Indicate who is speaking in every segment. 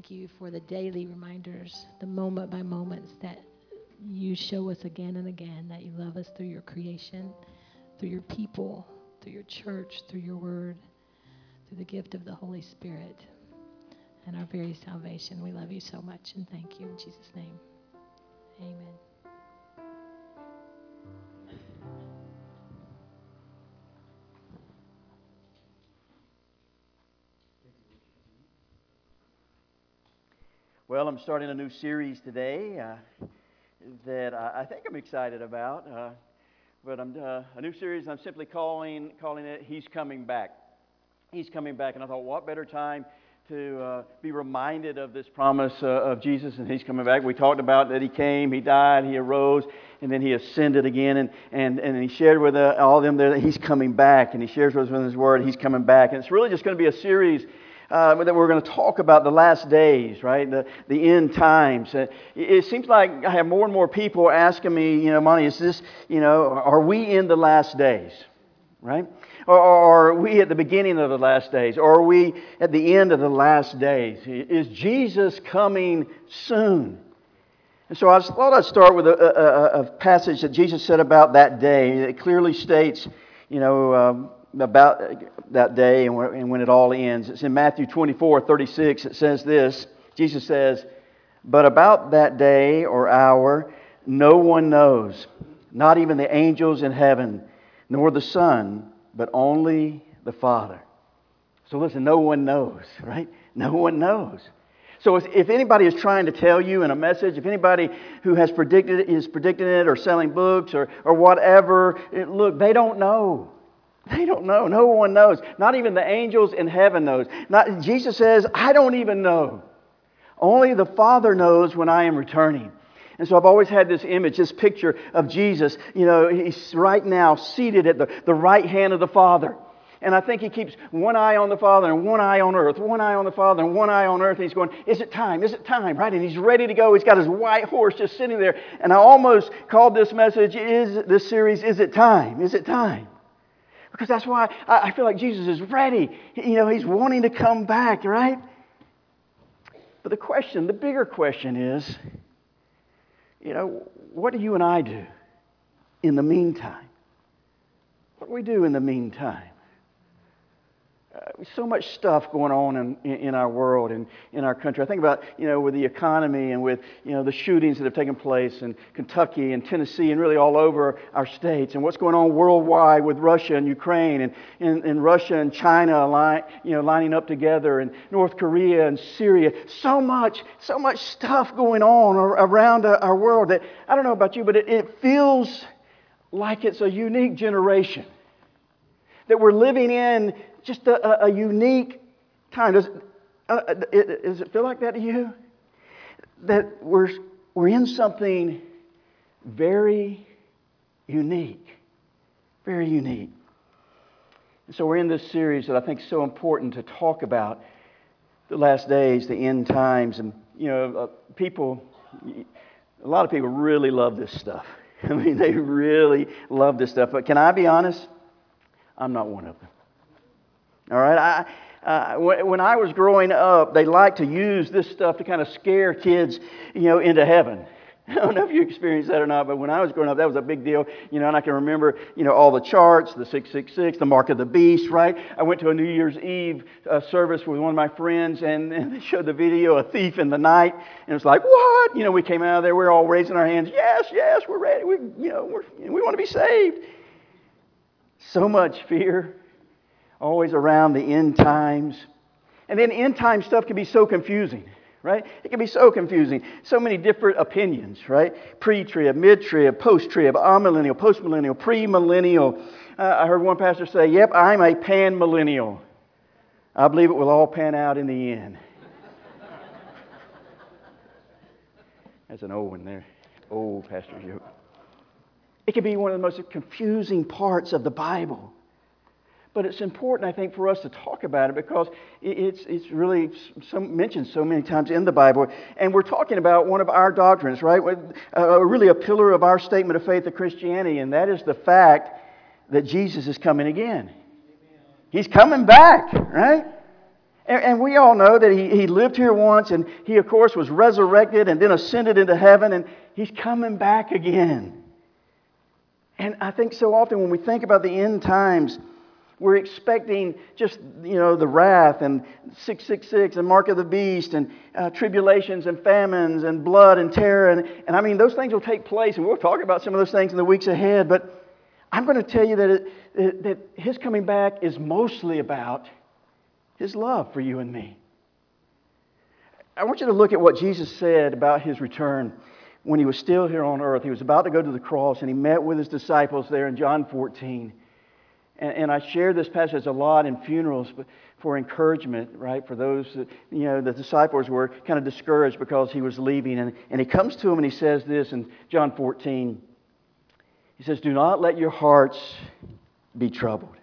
Speaker 1: thank you for the daily reminders, the moment by moments that you show us again and again that you love us through your creation, through your people, through your church, through your word, through the gift of the Holy Spirit, and our very salvation. We love you so much and thank you in Jesus' name. Amen.
Speaker 2: Well, I'm starting a new series today that I think I'm excited about. But a new series I'm simply calling it "He's Coming Back." He's coming back, and I thought, what better time to be reminded of this promise of Jesus, and He's coming back. We talked about that He came, He died, He arose, and then He ascended again, and He shared with all of them there that He's coming back, and He shares with us in His Word He's coming back. And it's really just going to be a series that we're going to talk about the last days, right? The end times. It seems like I have more and more people asking me, Monty, is this, are we in the last days, right? Or are we at the beginning of the last days? Or are we at the end of the last days? Is Jesus coming soon? And so I thought I'd start with a passage that Jesus said about that day. It clearly states, about that day and when it all ends. It's in Matthew 24:36. It says this. Jesus says, "But about that day or hour, no one knows, not even the angels in heaven, nor the Son, but only the Father." So listen, no one knows, right? No one knows. So if anybody is trying to tell you in a message, if anybody who is predicting it or selling books or whatever, look, they don't know. They don't know. No one knows. Not even the angels in heaven knows. Jesus says, I don't even know. Only the Father knows when I am returning. And so I've always had this image, this picture of Jesus. He's right now seated at the right hand of the Father. And I think He keeps one eye on the Father and one eye on earth, one eye on the Father and one eye on earth. And He's going, is it time? Is it time? Right? And He's ready to go. He's got His white horse just sitting there. And I almost called this message, this series, Is It Time? Is it time? Because that's why I feel like Jesus is ready. He's wanting to come back, right? But the bigger question is, what do you and I do in the meantime? What do we do in the meantime? So much stuff going on in our world and in our country. I think about, with the economy and with, the shootings that have taken place in Kentucky and Tennessee and really all over our states, and what's going on worldwide with Russia and Ukraine and Russia and China lining up together, and North Korea and Syria. So much stuff going on around our world that, I don't know about you, but it feels like it's a unique generation. That we're living in just a unique time. Does it feel like that to you? That we're in something very unique. Very unique. And so we're in this series that I think is so important to talk about the last days, the end times. And, a lot of people really love this stuff. I mean, they really love this stuff. But can I be honest? I'm not one of them. All right? When I was growing up, they liked to use this stuff to kind of scare kids, into heaven. I don't know if you experienced that or not, but when I was growing up, that was a big deal. And I can remember, all the charts, the 666, the mark of the beast, right? I went to a New Year's Eve service with one of my friends, and they showed the video, A Thief in the Night, and it was like, what? We came out of there, we were all raising our hands. Yes, we're ready. We want to be saved. So much fear, always around the end times. And then end time stuff can be so confusing, right? It can be so confusing. So many different opinions, right? Pre-trib, mid-trib, post-trib, amillennial, post-millennial, pre-millennial. I heard one pastor say, yep, I'm a pan-millennial. I believe it will all pan out in the end. That's an old one there. Old pastor joke. It can be one of the most confusing parts of the Bible. But it's important, I think, for us to talk about it because it's really mentioned so many times in the Bible. And we're talking about one of our doctrines, right? Really a pillar of our statement of faith of Christianity, and that is the fact that Jesus is coming again. He's coming back, right? And we all know that he lived here once, and he, of course, was resurrected and then ascended into heaven, and he's coming back again. And I think so often when we think about the end times, we're expecting just, the wrath and 666 and mark of the beast and tribulations and famines and blood and terror. And I mean, those things will take place, and we'll talk about some of those things in the weeks ahead. But I'm going to tell you that His coming back is mostly about His love for you and me. I want you to look at what Jesus said about His return when He was still here on earth. He was about to go to the cross, and He met with His disciples there in John 14. And I share this passage a lot in funerals for encouragement, right? For those that, the disciples were kind of discouraged because He was leaving. And He comes to them and He says this in John 14. He says, "Do not let your hearts be troubled."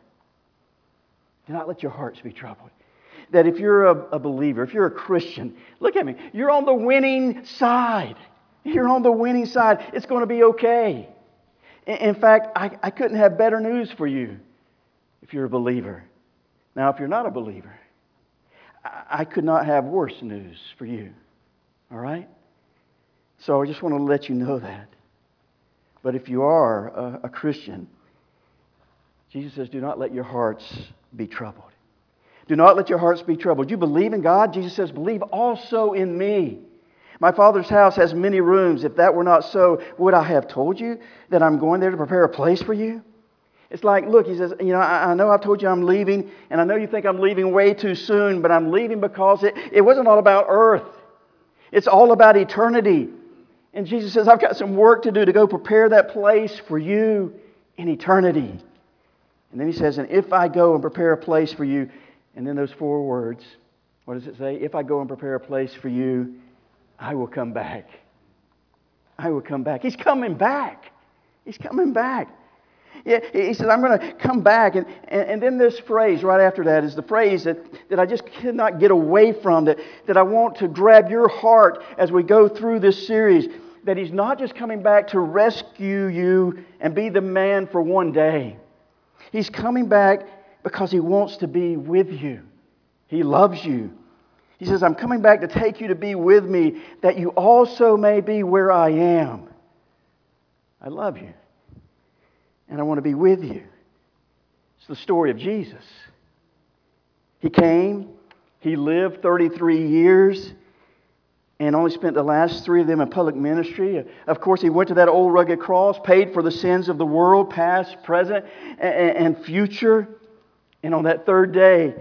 Speaker 2: Do not let your hearts be troubled. That if you're a believer, if you're a Christian, look at me, you're on the winning side. You're on the winning side. It's going to be okay. In fact, I couldn't have better news for you if you're a believer. Now, if you're not a believer, I could not have worse news for you. All right? So I just want to let you know that. But if you are a Christian, Jesus says, do not let your hearts be troubled. Do not let your hearts be troubled. You believe in God? Jesus says, believe also in me. My Father's house has many rooms. If that were not so, would I have told you that I'm going there to prepare a place for you? It's like, look, He says, I know I've told you I'm leaving, and I know you think I'm leaving way too soon, but I'm leaving because it wasn't all about earth. It's all about eternity. And Jesus says, I've got some work to do to go prepare that place for you in eternity. And then He says, and if I go and prepare a place for you, and then those 4 words, what does it say? If I go and prepare a place for you, I will come back. I will come back. He's coming back. He's coming back. Yeah, He says, I'm going to come back. And then this phrase right after that is the phrase that I just cannot get away from, that I want to grab your heart as we go through this series, that He's not just coming back to rescue you and be the man for one day. He's coming back because He wants to be with you. He loves you. He says, I'm coming back to take you to be with me, that you also may be where I am. I love you. And I want to be with you. It's the story of Jesus. He came, He lived 33 years, and only spent the last 3 of them in public ministry. Of course, He went to that old rugged cross, paid for the sins of the world, past, present, and future. And on that 3rd day,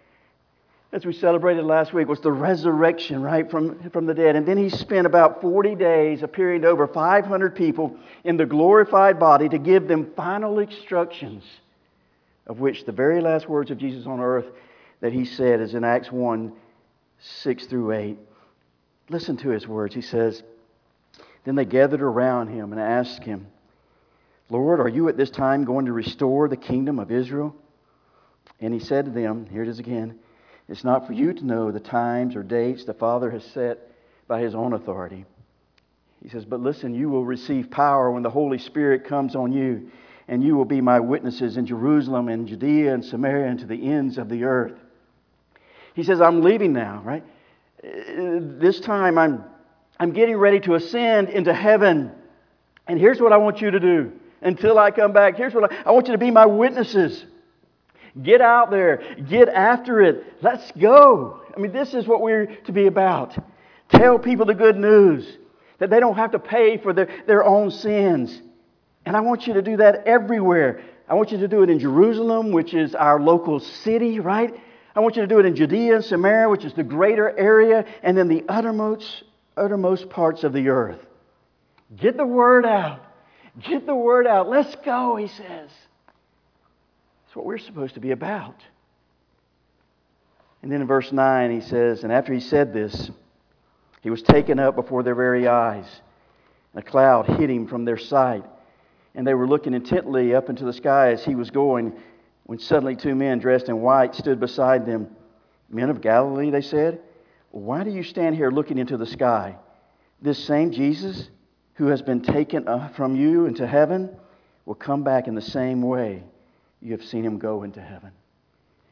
Speaker 2: as we celebrated last week, was the resurrection, right, from the dead. And then He spent about 40 days appearing to over 500 people in the glorified body to give them final instructions, of which the very last words of Jesus on earth that He said is in Acts 1, 6 through 8. Listen to His words. He says, then they gathered around Him and asked Him, Lord, are you at this time going to restore the kingdom of Israel? And He said to them, here it is again, it's not for you to know the times or dates the Father has set by His own authority. He says, but listen, you will receive power when the Holy Spirit comes on you, and you will be my witnesses in Jerusalem and Judea and Samaria and to the ends of the earth. He says, I'm leaving now, right? This time I'm getting ready to ascend into heaven. And here's what I want you to do until I come back. Here's what I want you to be my witnesses. Get out there. Get after it. Let's go. I mean, this is what we're to be about. Tell people the good news, that they don't have to pay for their own sins. And I want you to do that everywhere. I want you to do it in Jerusalem, which is our local city, right? I want you to do it in Judea and Samaria, which is the greater area, and then the uttermost parts of the earth. Get the word out. Get the word out. Let's go, He says. That's what we're supposed to be about. And then in verse 9 He says, and after He said this, He was taken up before their very eyes. And a cloud hid Him from their sight. And they were looking intently up into the sky as He was going, when suddenly 2 men dressed in white stood beside them. Men of Galilee, they said, why do you stand here looking into the sky? This same Jesus who has been taken from you into heaven will come back in the same way you have seen Him go into heaven.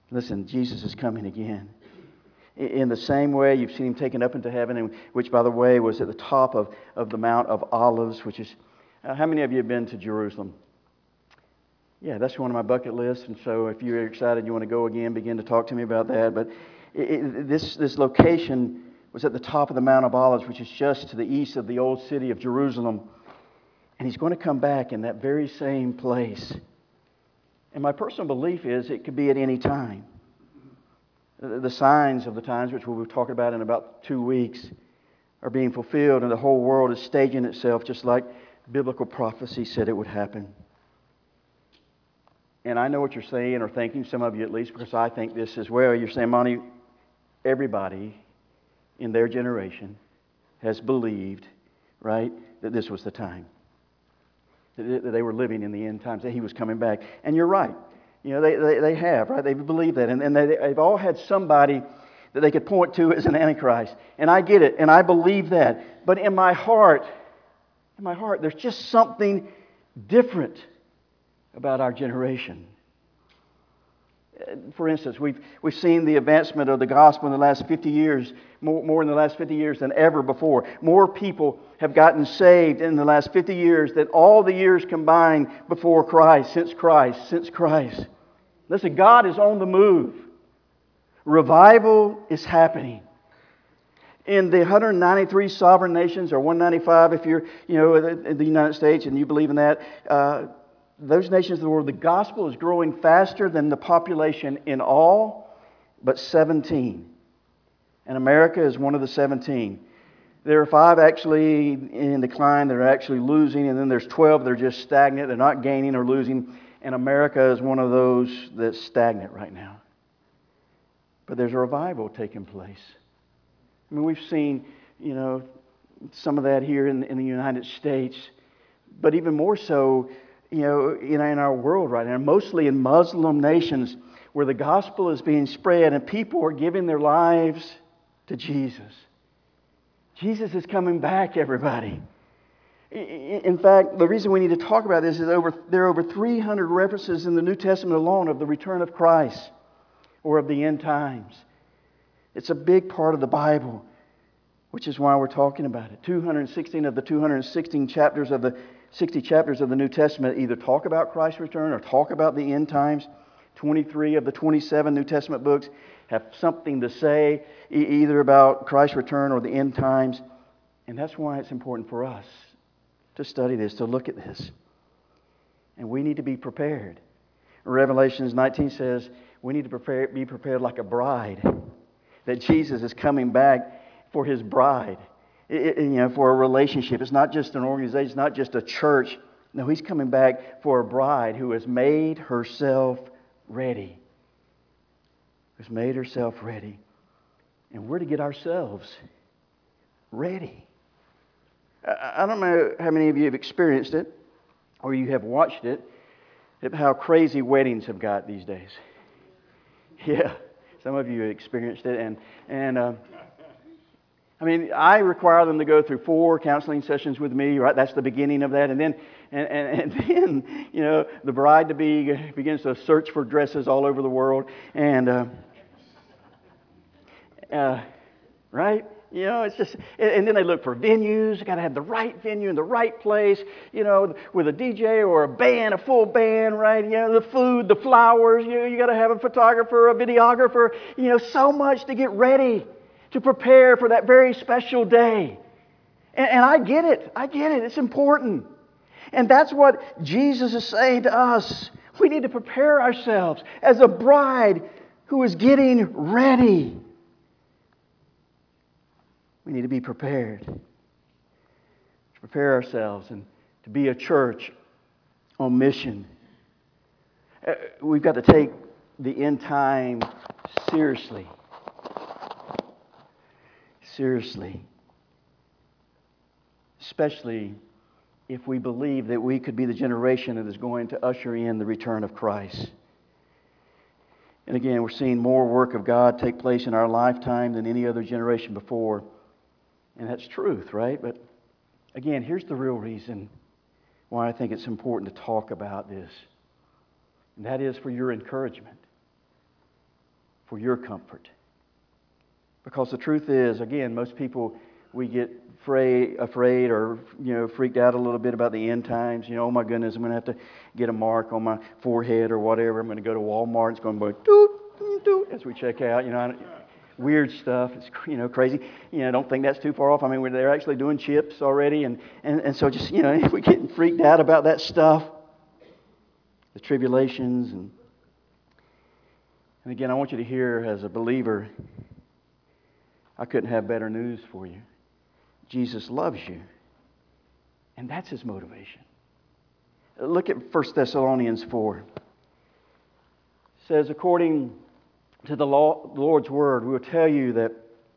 Speaker 2: Listen, Jesus is coming again. In the same way, you've seen him taken up into heaven, and which, by the way, was at the top of the Mount of Olives, which is, how many of you have been to Jerusalem? Yeah, that's one of my bucket lists, and so if you're excited, you want to go again, begin to talk to me about that. But this location was at the top of the Mount of Olives, which is just to the east of the old city of Jerusalem. And he's going to come back in that very same place. And my personal belief is it could be at any time. The signs of the times, which we'll be talking about in about 2 weeks, are being fulfilled, and the whole world is staging itself just like biblical prophecy said it would happen. And I know what you're saying or thinking, some of you at least, because I think this as well. You're saying, Monty, everybody in their generation has believed, right, that this was the time. That they were living in the end times, that he was coming back. And you're right. You know, they have, right? They believe that. And they've all had somebody that they could point to as an Antichrist. And I get it, and I believe that. But in my heart, there's just something different about our generation. For instance, we've seen the advancement of the gospel in the last 50 years, more in the last 50 years than ever before. More people have gotten saved in the last 50 years than all the years combined before Christ, since Christ. Listen, God is on the move. Revival is happening. In the 193 sovereign nations, or 195 if you're, in the United States and you believe in that, those nations of the world, the gospel is growing faster than the population in all but 17. And America is one of the 17. There are 5 actually in decline that are actually losing, and then there's 12 that are just stagnant. They're not gaining or losing. And America is one of those that's stagnant right now. But there's a revival taking place. I mean, we've seen, some of that here in the United States, but even more so, in our world right now, mostly in Muslim nations where the gospel is being spread and people are giving their lives to Jesus. Jesus is coming back, everybody. In fact, the reason we need to talk about this is there are over 300 references in the New Testament alone of the return of Christ or of the end times. It's a big part of the Bible, which is why we're talking about it. 216 of the 216 chapters of the 60 chapters of the New Testament either talk about Christ's return or talk about the end times. 23 of the 27 New Testament books have something to say either about Christ's return or the end times. And that's why it's important for us to study this, to look at this. And we need to be prepared. Revelations 19 says we need to be prepared like a bride. That Jesus is coming back for His bride. For a relationship. It's not just an organization. It's not just a church. No, He's coming back for a bride who has made herself ready. Who's made herself ready. And we're to get ourselves ready. I don't know how many of you have experienced it or you have watched it, how crazy weddings have got these days. Yeah, some of you have experienced it. And I require them to go through 4 counseling sessions with me, right? That's the beginning of that. And then, the bride-to-be begins to search for dresses all over the world. And, right? It's just, and then they look for venues. You got to have the right venue in the right place, with a DJ or a band, a full band, right? The food, the flowers, you got to have a photographer, a videographer, so much to get ready, to prepare for that very special day. And I get it. It's important. And that's what Jesus is saying to us. We need to prepare ourselves as a bride who is getting ready. We need to be prepared. To prepare ourselves and to be a church on mission. We've got to take the end time seriously. Seriously. Especially if we believe that we could be the generation that is going to usher in the return of Christ. And again, we're seeing more work of God take place in our lifetime than any other generation before. And that's truth, right? But again, here's the real reason why I think it's important to talk about this. And that is for your encouragement. for your comfort. Because the truth is, again, most people, we get afraid or freaked out a little bit about the end times. Oh my goodness, I'm going to have to get a mark on my forehead or whatever. I'm going to go to Walmart. It's going to go doot, doot, as we check out. Weird stuff. It's crazy. Don't think that's too far off. I mean, they're actually doing chips already, and so just if we're getting freaked out about that stuff, the tribulations, and again, I want you to hear as a believer, I couldn't have better news for you. Jesus loves you, and that's His motivation. Look at 1 Thessalonians 4. It says, according to the Lord's word, we will tell you that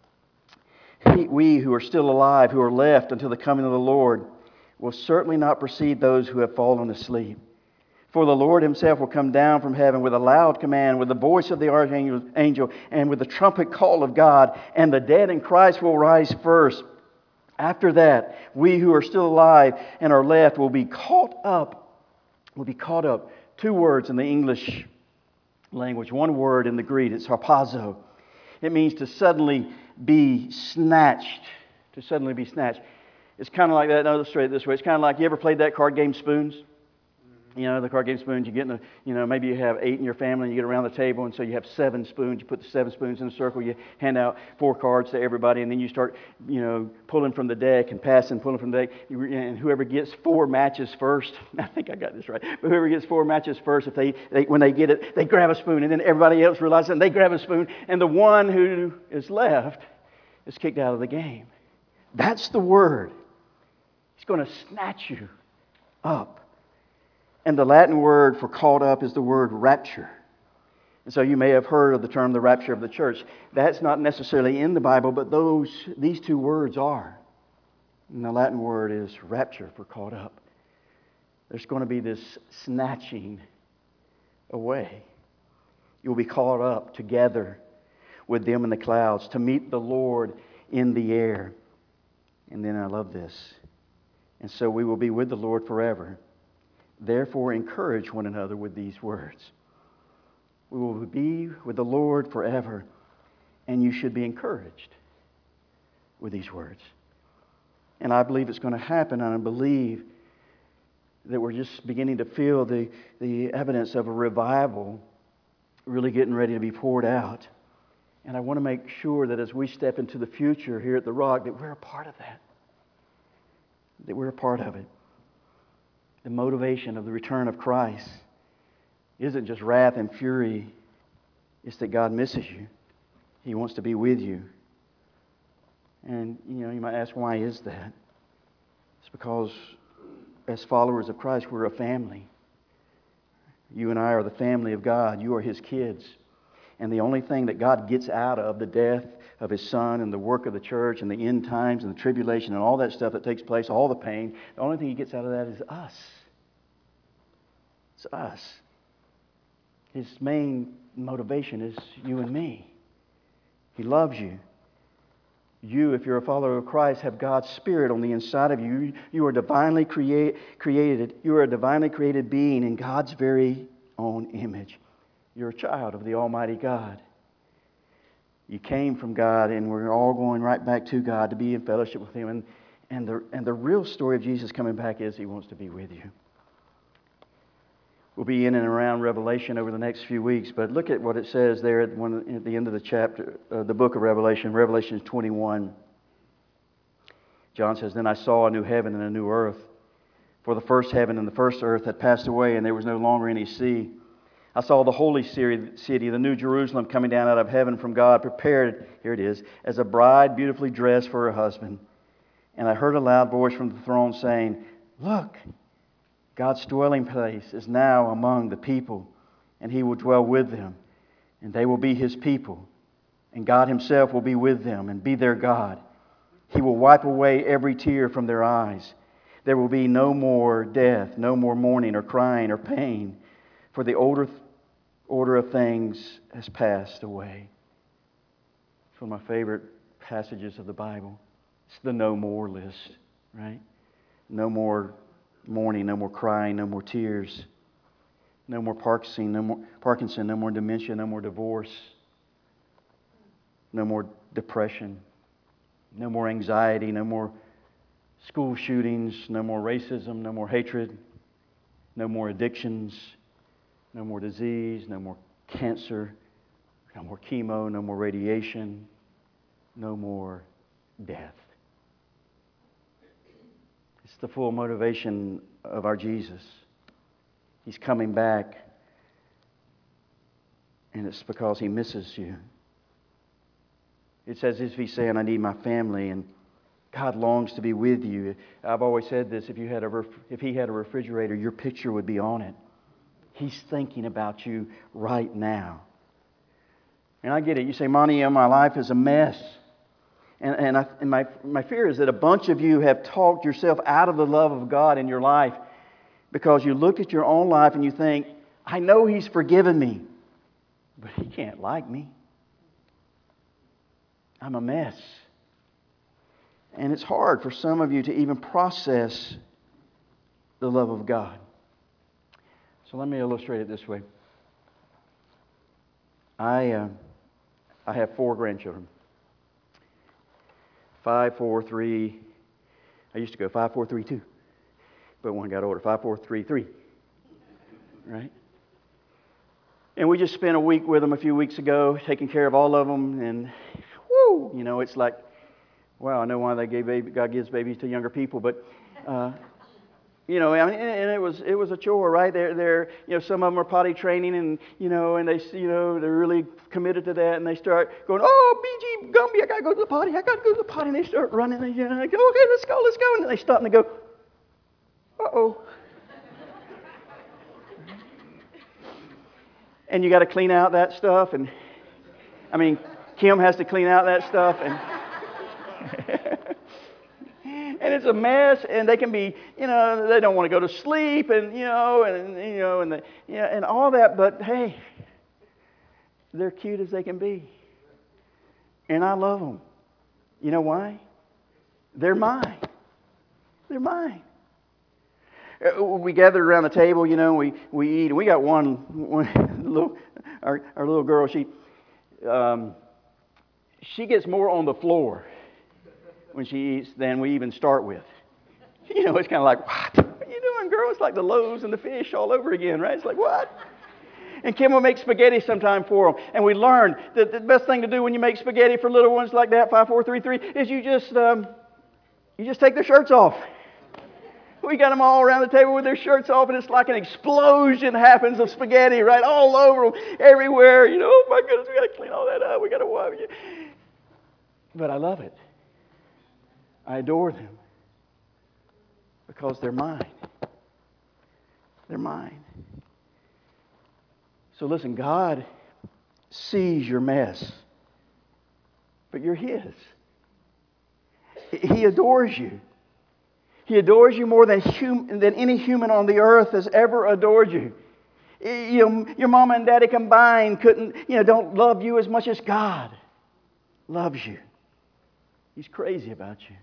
Speaker 2: we who are still alive, who are left until the coming of the Lord, will certainly not precede those who have fallen asleep. For the Lord Himself will come down from heaven with a loud command, with the voice of the archangel, and with the trumpet call of God, and the dead in Christ will rise first. After that, we who are still alive and are left will be caught up. Will be caught up. Two words in the English language. One word in the Greek. It's harpazo. It means to suddenly be snatched. To suddenly be snatched. It's kind of like that. I'll illustrate it this way. It's kind of like, you ever played that card game Spoons? The card game Spoons, you get maybe you have 8 in your family, and you get around the table, and so you have 7 spoons. You put the 7 spoons in a circle, you hand out 4 cards to everybody, and then you start, pulling from the deck and passing, pulling from the deck, and whoever gets 4 matches first, I think I got this right, but whoever gets 4 matches first, if when they get it, they grab a spoon, and then everybody else realizes it, and they grab a spoon, and the one who is left is kicked out of the game. That's the word. He's going to snatch you up. And the Latin word for caught up is the word rapture. And so you may have heard of the term the rapture of the church. That's not necessarily in the Bible, but these 2 words are. And the Latin word is rapture for caught up. There's going to be this snatching away. You'll be caught up together with them in the clouds to meet the Lord in the air. And then I love this. And so we will be with the Lord forever. Therefore, encourage one another with these words. We will be with the Lord forever, and you should be encouraged with these words. And I believe it's going to happen, and I believe that we're just beginning to feel the evidence of a revival really getting ready to be poured out. And I want to make sure that as we step into the future here at The Rock, that we're a part of that. That we're a part of it. The motivation of the return of Christ isn't just wrath and fury. It's that God misses you. He wants to be with you. And, you might ask, why is that? It's because as followers of Christ, we're a family. You and I are the family of God. You are His kids. And the only thing that God gets out of the death of His Son and the work of the church and the end times and the tribulation and all that stuff that takes place, all the pain, the only thing He gets out of that is us. It's us. His main motivation is you and me. He loves you. You, if you're a follower of Christ, have God's Spirit on the inside of you. You are divinely created. You are a divinely created being in God's very own image. You're a child of the Almighty God. You came from God, and we're all going right back to God to be in fellowship with Him. And the real story of Jesus coming back is He wants to be with you. We'll be in and around Revelation over the next few weeks, but look at what it says there at the end of the chapter, the book of Revelation, Revelation 21. John says, "Then I saw a new heaven and a new earth, for the first heaven and the first earth had passed away, and there was no longer any sea. I saw the holy city, the new Jerusalem, coming down out of heaven from God, prepared," here it is, "as a bride beautifully dressed for her husband. And I heard a loud voice from the throne saying, 'Look, God's dwelling place is now among the people, and He will dwell with them, and they will be His people, and God Himself will be with them and be their God. He will wipe away every tear from their eyes. There will be no more death, no more mourning or crying or pain, for the order of things has passed away.'" It's one of my favorite passages of the Bible. It's the no more list, right? No more mourning, no more crying, no more tears, no more Parkinson, no more dementia, no more divorce, no more depression, no more anxiety, no more school shootings, no more racism, no more hatred, no more addictions, no more disease, no more cancer, no more chemo, no more radiation, no more death. It's the full motivation of our Jesus. He's coming back, and it's because He misses you. It's as if He's saying, I need my family, and God longs to be with you. I've always said this, if He had a refrigerator, your picture would be on it. He's thinking about you right now. And I get it. You say, Monty, my life is a mess. And my fear is that a bunch of you have talked yourself out of the love of God in your life because you look at your own life and you think, I know He's forgiven me, but He can't like me. I'm a mess. And it's hard for some of you to even process the love of God. So let me illustrate it this way. I have 4 grandchildren. 5, 4, 3. I used to go 5, 4, 3, 2. But one got older. 5, 4, 3, 3. Right? And we just spent a week with them a few weeks ago, taking care of all of them. And whoo, it's like, wow, I know why God gives babies to younger people. But and it was a chore, right? They're some of them are potty training, and and they they're really committed to that, and they start going, oh, BG Gumby, I gotta go to the potty, and they start running, and I go, okay, let's go, and then they stop and they go, uh-oh. And you got to clean out that stuff, and Kim has to clean out that stuff, and and it's a mess, and they can be, they don't want to go to sleep, and and all that. But hey, they're cute as they can be, and I love them. You know why? They're mine. They're mine. We gathered around the table, we eat, and we got one little, our little girl. She gets more on the floor when she eats than we even start with. It's kind of like, what are you doing, girl? It's like the loaves and the fish all over again, right? It's like, what? And Kim will make spaghetti sometime for them. And we learned that the best thing to do when you make spaghetti for little ones like that, 5, 4, 3, 3, is you just take their shirts off. We got them all around the table with their shirts off, and it's like an explosion happens of spaghetti, right? All over them, everywhere. Oh my goodness, we got to clean all that up. We got to wipe it. But I love it. I adore them because they're mine. They're mine. So listen, God sees your mess, but you're His. He adores you. He adores you more than any human on the earth has ever adored you. Your mama and daddy combined don't love you as much as God loves you. He's crazy about you.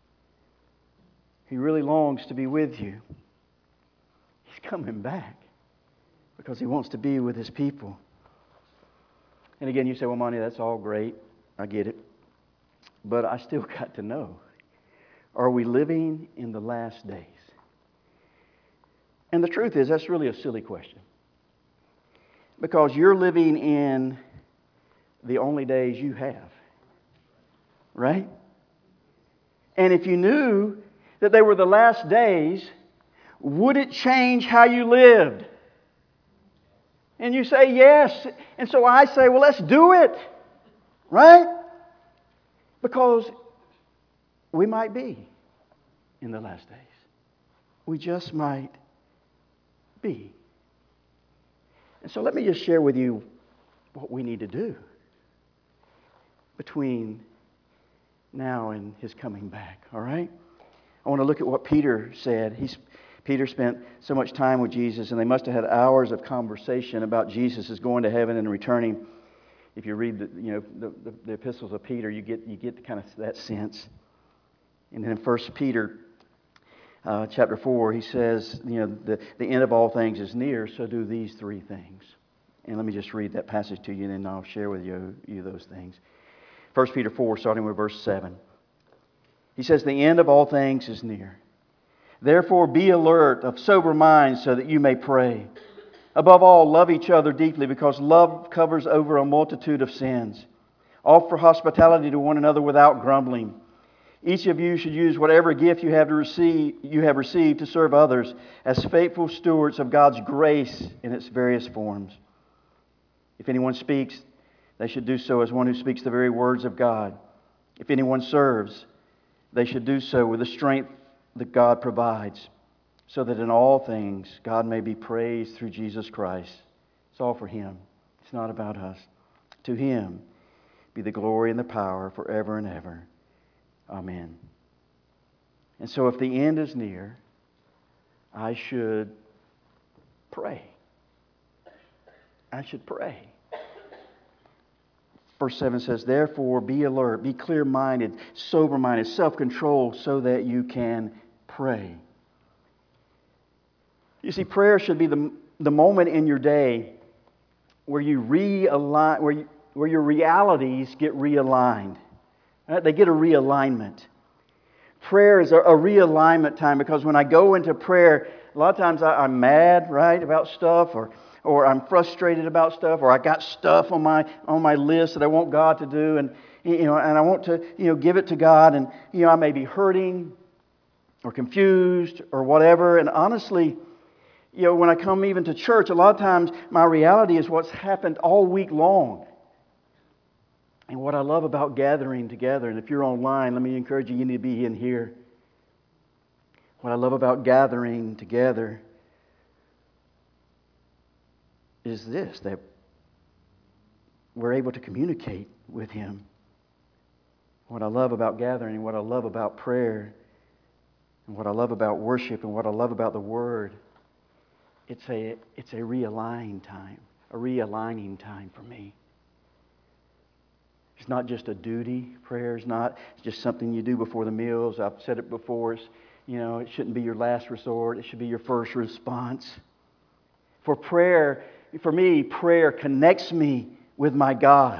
Speaker 2: He really longs to be with you. He's coming back because He wants to be with His people. And again, you say, well, Monty, that's all great. I get it. But I still got to know, are we living in the last days? And the truth is, that's really a silly question. Because you're living in the only days you have. Right? And if you knew that they were the last days, would it change how you lived? And you say yes. And so I say, well, let's do it. Right? Because we might be in the last days. We just might be. And so let me just share with you what we need to do between now and His coming back. All right? I want to look at what Peter said. Peter spent so much time with Jesus, and they must have had hours of conversation about Jesus is going to heaven and returning. If you read the epistles of Peter, you get kind of that sense. And then in 1 Peter chapter 4, he says, the end of all things is near, so do these 3 things. And let me just read that passage to you, and then I'll share with you those things. 1 Peter 4, starting with verse 7. He says, "The end of all things is near. Therefore be alert, of sober mind, so that you may pray. Above all, love each other deeply, because love covers over a multitude of sins. Offer hospitality to one another without grumbling. Each of you should use whatever gift you have received to serve others as faithful stewards of God's grace in its various forms. If anyone speaks, they should do so as one who speaks the very words of God. If anyone serves, they should do so with the strength that God provides, so that in all things God may be praised through Jesus Christ." It's all for Him. It's not about us. To Him be the glory and the power forever and ever. Amen. And so if the end is near, I should pray. I should pray. Verse 7 says, "Therefore be alert, be clear-minded, sober-minded, self-controlled, so that you can pray." You see, prayer should be the moment in your day where you realign, where your realities get realigned. Right? They get a realignment. Prayer is a realignment time, because when I go into prayer, a lot of times I'm mad, right, about stuff, or I'm frustrated about stuff, or I got stuff on my list that I want God to do, and I want to give it to God, and I may be hurting or confused or whatever. And honestly, when I come even to church, a lot of times my reality is what's happened all week long. And what I love about gathering together, and if you're online, let me encourage you, you need to be in here. What I love about gathering together is this, that we're able to communicate with Him. What I love about gathering, and what I love about prayer, and what I love about worship, and what I love about the Word, it's a realigning time for me. It's not just a duty. Prayer is not just something you do before the meals. I've said it before. It shouldn't be your last resort. It should be your first response. For me, prayer connects me with my God.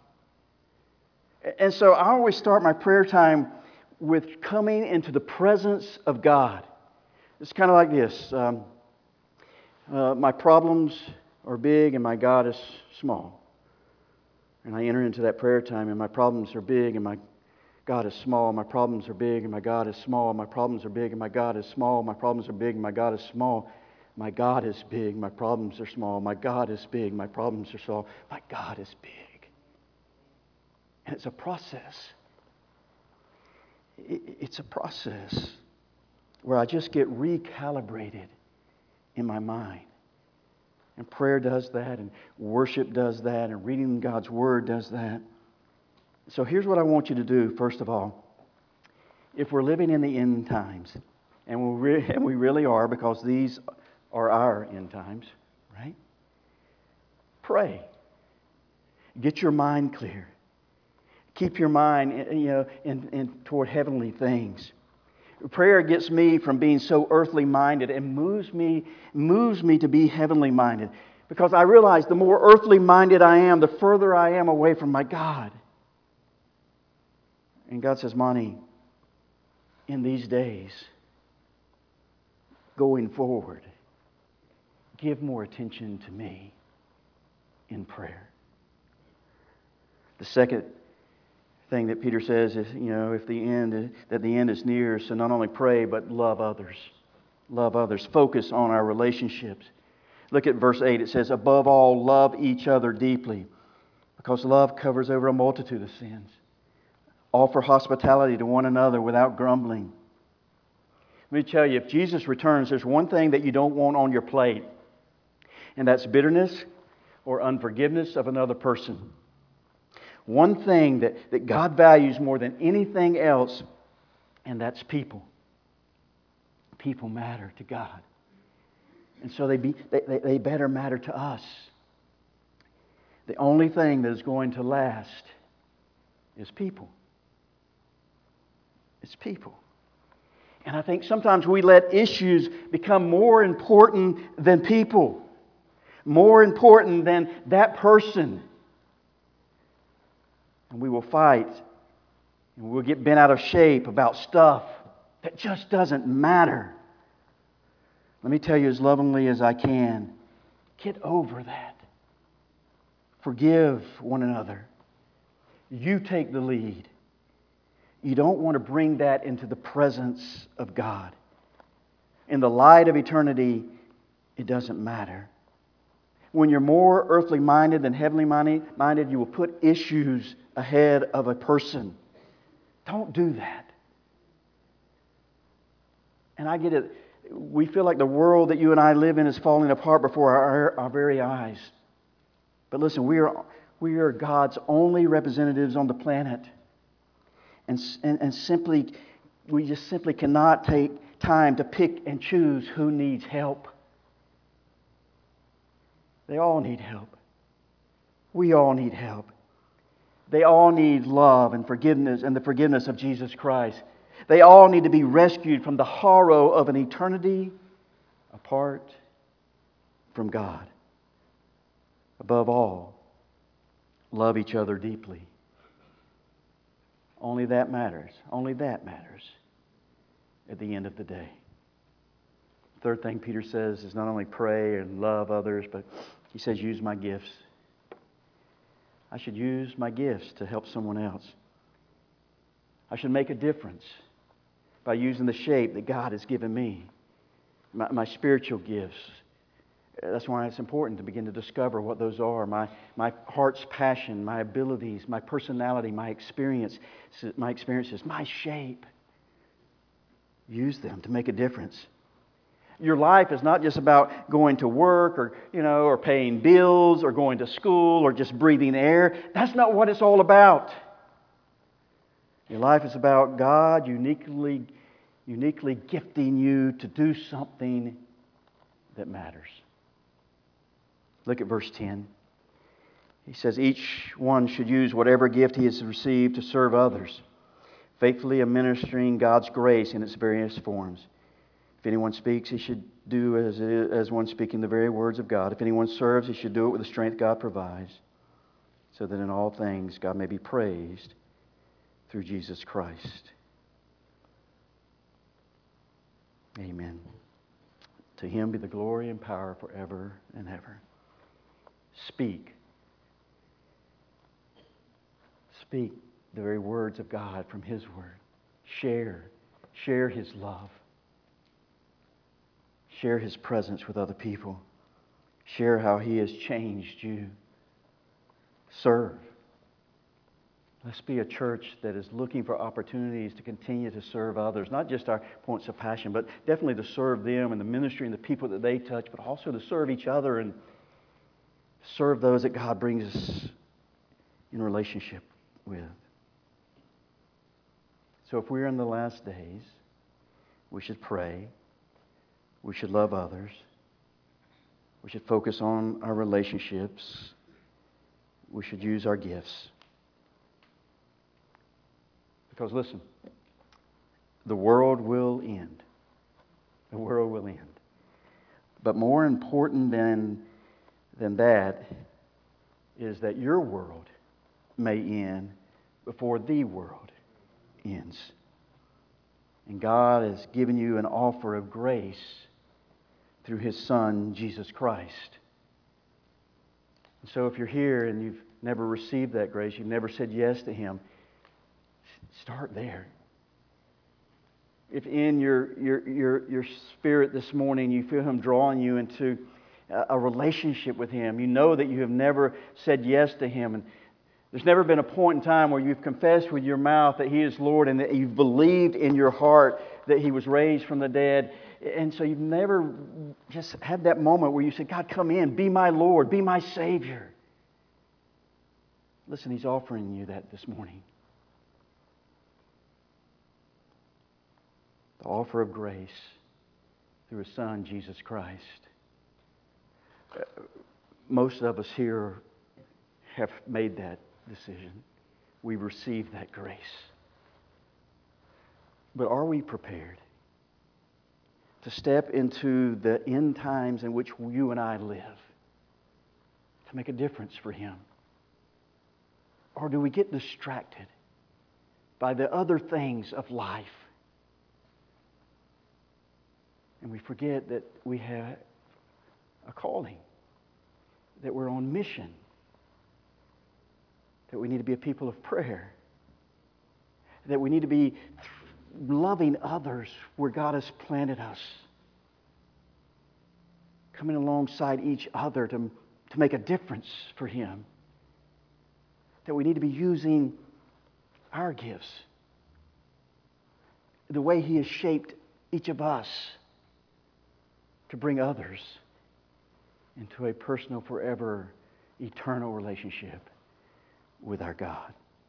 Speaker 2: And so I always start my prayer time with coming into the presence of God. It's kind of like this. My problems are big and my God is small. And I enter into that prayer time, and my problems are big and my God is small. My problems are big and my God is small. My problems are big and my God is small. My problems are big and my God is small. My God is big, my problems are small. My God is big, my problems are small. My God is big. And it's a process. It's a process where I just get recalibrated in my mind. And prayer does that, and worship does that, and reading God's Word does that. So here's what I want you to do, first of all. If we're living in the end times, and we really are, because these are our end times, right? Pray. Get your mind clear. Keep your mind, in toward heavenly things. Prayer gets me from being so earthly minded and moves me to be heavenly minded. Because I realize the more earthly minded I am, the further I am away from my God. And God says, Monty, in these days, going forward, give more attention to me in prayer. The second thing that Peter says is, if the end is near, so not only pray, but love others. Love others. Focus on our relationships. Look at verse 8. It says, above all, love each other deeply, because love covers over a multitude of sins. Offer hospitality to one another without grumbling. Let me tell you, if Jesus returns, there's one thing that you don't want on your plate, and that's bitterness or unforgiveness of another person. One thing that God values more than anything else, and that's people. People matter to God. And so they better matter to us. The only thing that is going to last is people. It's people. And I think sometimes we let issues become more important than people. More important than that person. And we will fight. And we'll get bent out of shape about stuff that just doesn't matter. Let me tell you as lovingly as I can, get over that. Forgive one another. You take the lead. You don't want to bring that into the presence of God. In the light of eternity, it doesn't matter. When you're more earthly minded than heavenly minded, you will put issues ahead of a person. Don't do that. And I get it. We feel like the world that you and I live in is falling apart before our very eyes. But listen, we are God's only representatives on the planet. And simply, we just simply cannot take time to pick and choose who needs help. They all need help. We all need help. They all need love and forgiveness and the forgiveness of Jesus Christ. They all need to be rescued from the horror of an eternity apart from God. Above all, love each other deeply. Only that matters. Only that matters at the end of the day. Third thing Peter says is not only pray and love others, but he says use my gifts. I should use my gifts to help someone else. I should make a difference by using the shape that God has given me, my spiritual gifts. That's why it's important to begin to discover what those are. My heart's passion, my abilities, my personality, my experiences, my shape. Use them to make a difference. Your life is not just about going to work or paying bills or going to school or just breathing air. That's not what it's all about. Your life is about God uniquely gifting you to do something that matters. Look at verse 10. He says, each one should use whatever gift he has received to serve others, faithfully administering God's grace in its various forms. If anyone speaks, he should do as one speaking the very words of God. If anyone serves, he should do it with the strength God provides, so that in all things God may be praised through Jesus Christ. Amen. To Him be the glory and power forever and ever. Speak. Speak the very words of God from His Word. Share His love. Share His presence with other people. Share how He has changed you. Serve. Let's be a church that is looking for opportunities to continue to serve others. Not just our points of passion, but definitely to serve them and the ministry and the people that they touch, but also to serve each other and serve those that God brings us in relationship with. So if we're in the last days, we should pray. We should love others. We should focus on our relationships. We should use our gifts. Because listen, the world will end. The world will end. But more important than that is that your world may end before the world ends. And God has given you an offer of grace through His Son, Jesus Christ. And so if you're here and you've never received that grace, you've never said yes to Him, start there. If in your spirit this morning you feel Him drawing you into a relationship with Him, you know that you have never said yes to Him, and there's never been a point in time where you've confessed with your mouth that He is Lord and that you've believed in your heart that He was raised from the dead, and so you've never just had that moment where you say, God, come in, be my Lord, be my Savior. Listen, He's offering you that this morning. The offer of grace through His Son, Jesus Christ. Most of us here have made that decision. We've received that grace. But are we prepared to step into the end times in which you and I live, to make a difference for Him? Or do we get distracted by the other things of life? And we forget that we have a calling, that we're on mission, that we need to be a people of prayer, that we need to be loving others where God has planted us, coming alongside each other to make a difference for Him, that we need to be using our gifts, the way He has shaped each of us to bring others into a personal, forever, eternal relationship with our God.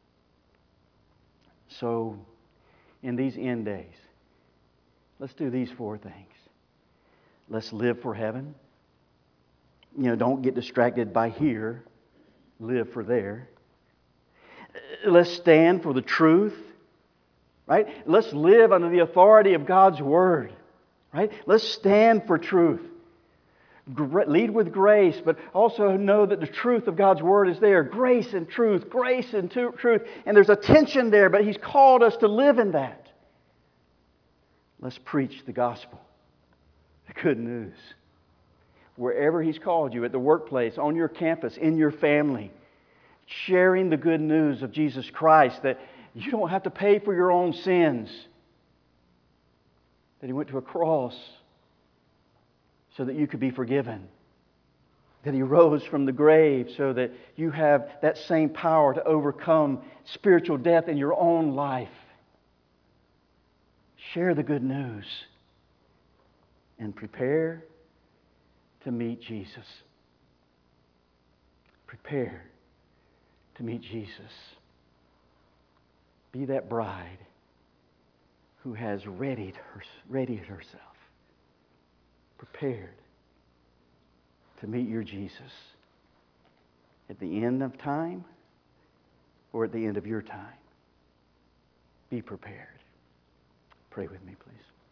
Speaker 2: So, in these end days, let's do these 4 things. Let's live for heaven. Don't get distracted by here. Live for there. Let's stand for the truth, right? Let's live under the authority of God's Word, right? Let's stand for truth. Lead with grace, but also know that the truth of God's Word is there. Grace and truth, grace and truth. And there's a tension there, but He's called us to live in that. Let's preach the gospel, the good news. Wherever He's called you, at the workplace, on your campus, in your family, sharing the good news of Jesus Christ, that you don't have to pay for your own sins, that He went to a cross so that you could be forgiven, that He rose from the grave so that you have that same power to overcome spiritual death in your own life. Share the good news and prepare to meet Jesus. Prepare to meet Jesus. Be that bride who has readied herself, prepared to meet your Jesus at the end of time or at the end of your time. Be prepared. Pray with me, please.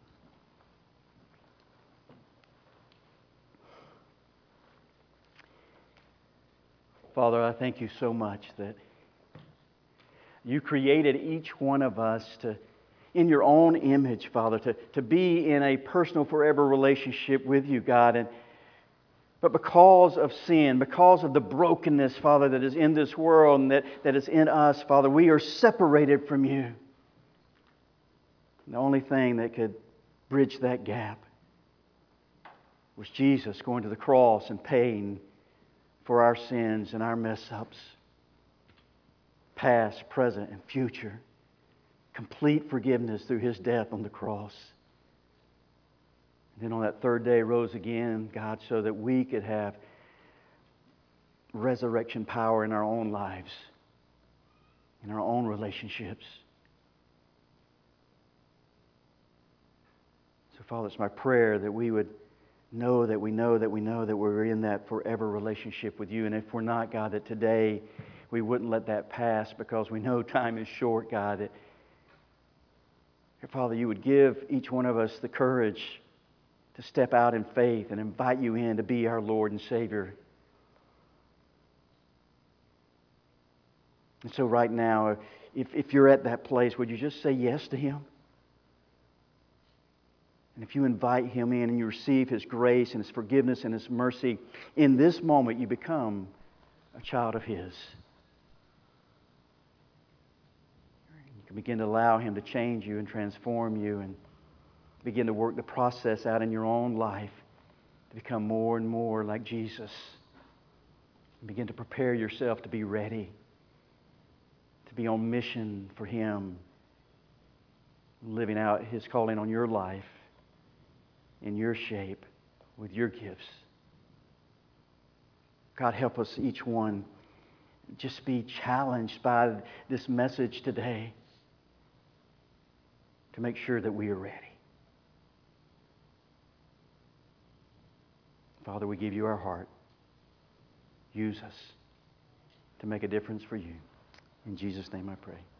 Speaker 2: Father, I thank You so much that You created each one of us in Your own image, Father, to be in a personal, forever relationship with You, God. But because of sin, because of the brokenness, Father, that is in this world and that is in us, Father, we are separated from You. The only thing that could bridge that gap was Jesus going to the cross and paying for our sins and our mess-ups, past, present, and future. Complete forgiveness through His death on the cross. And then on that third day rose again, God, so that we could have resurrection power in our own lives, in our own relationships. So, Father, it's my prayer that we would know that we're in that forever relationship with You. And if we're not, God, that today we wouldn't let that pass because we know time is short, God. That, Father, You would give each one of us the courage to step out in faith and invite You in to be our Lord and Savior. And so right now, if you're at that place, would you just say yes to Him? And if you invite Him in and you receive His grace and His forgiveness and His mercy, in this moment you become a child of His. You can begin to allow Him to change you and transform you and begin to work the process out in your own life to become more and more like Jesus. And begin to prepare yourself to be ready, to be on mission for Him, living out His calling on your life in your shape with your gifts. God, help us each one just be challenged by this message today to make sure that we are ready. Father, we give You our heart. Use us to make a difference for You. In Jesus' name I pray.